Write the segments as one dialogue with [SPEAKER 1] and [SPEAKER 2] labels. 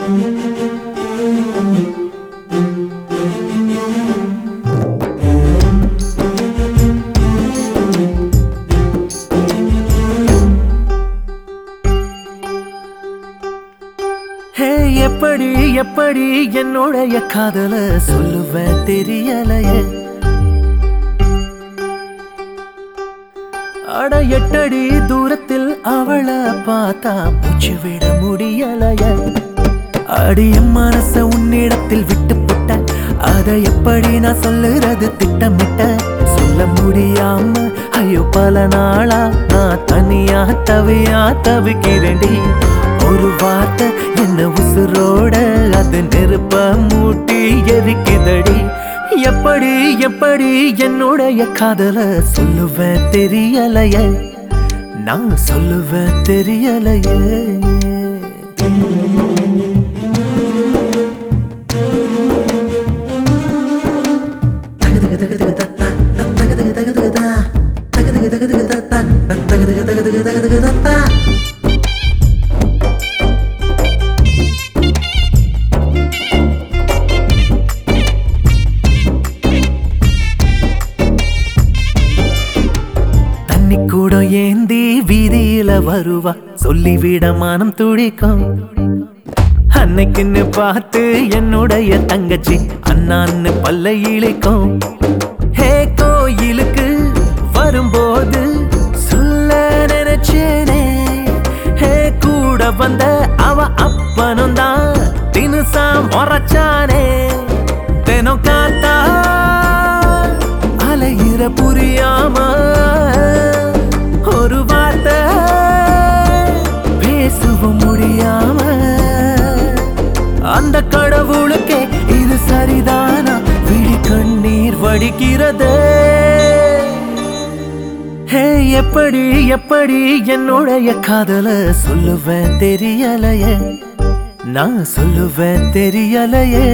[SPEAKER 1] எப்படி எப்படி என்னோடைய காதல சொல்லுவேன் தெரியலையே. அட 8 அடி தூரத்தில் அவளை பார்த்தா மூச்சு விட முடியலையே. அடியும் மனச உன்னிடத்தில் விட்டு போட்ட, அதை எப்படி நான் சொல்லுறது திட்டமிட்ட. சொல்ல முடியாம ஐயோ பல நாளா நான் தனியா தவியா தவிக்கிறேன்டி. ஒரு வார்த்தை என்ன உசுரோட அது நெருப்ப மூட்டி எரிக்குதடி. எப்படி எப்படி என்னுடைய காதல சொல்லுவேன் தெரியலையே, நான் சொல்லுவேன் தெரியலையே. கூட ஏந்தி வீதியில வருவா, சொல்லிவிட மனம் துடிக்கும். அன்னைக்குன்னு பார்த்து என்னுடைய தங்கச்சி அண்ணான்னு பல்ல இழிக்கும். ஹே கோயிலுக்கு வரும்போது சொல்ல நினைச்சேனே, ஹே கூட வந்த அவ அப்பனும் தான் தினுசா முறைச்சானே. தினம் காத்தா அலையிற புரியாம ஒரு வார்த்தை பேசவும் முடியாம, அந்த கடவுளுக்கே இது சரிதானா விழி கண்ணீர் வடிக்கிறது. ஹே எப்படி எப்படி என்னுடைய காதல சொல்லுவேன் தெரியலையே, நான் சொல்லுவேன் தெரியலையே.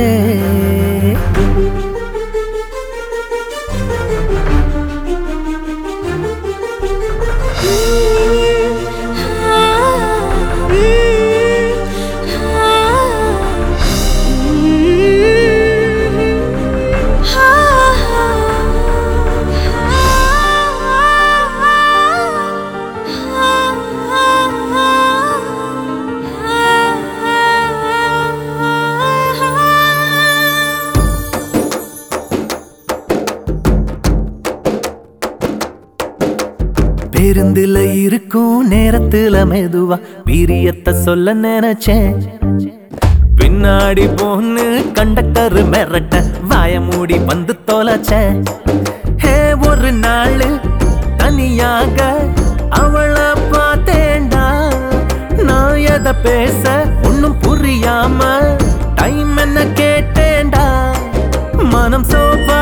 [SPEAKER 1] பேருந்துல இருக்கும் நேரத்துல மெதுவா வீரியத்தை சொல்ல நினைச்சேன். பின்னாடி போன்னு கண்டக்டர் மிரட்ட வாய மூடி வந்து தொலைச்சேன். ஹே ஒரு நாள் தனியாக அவளை பார்த்தேன்டா. நான் எதை பேச ஒன்னும் புரியாம டைம் என்ன கேட்டேன்டா. மனம் சோப்பா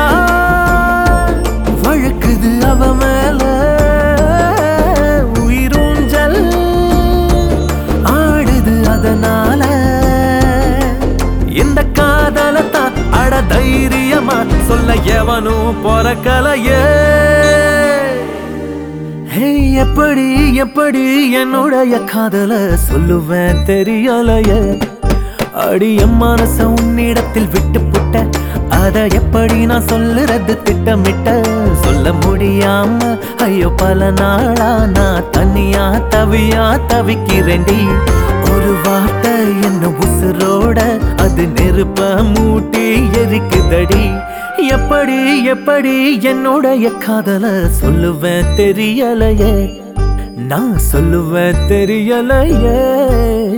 [SPEAKER 1] வழுக்குது அவ மேல, அதனால இந்த காதலத்தான் அட தைரியமா சொல்ல எவனும் பொறக்கலையே. ஹே எப்படி எப்படி என்னுடைய காதல சொல்லுவேன் தெரியலையே. அடியும் மனச உன்னிடத்தில் விட்டு போட்ட, அதை எப்படி நான் சொல்லுறது திட்டமிட்ட. சொல்ல முடியாம ஐயோ பல நாளா நான் தனியா தவியா தவிக்கிறேன்டி. ஒரு வார்த்தை என்ன உசுரோட அது நெருப்ப மூட்டி எரிக்குதடி. எப்படி எப்படி என்னுடைய காதல சொல்லுவேன் தெரியலையே, நான் சொல்லுவேன் தெரியலையே.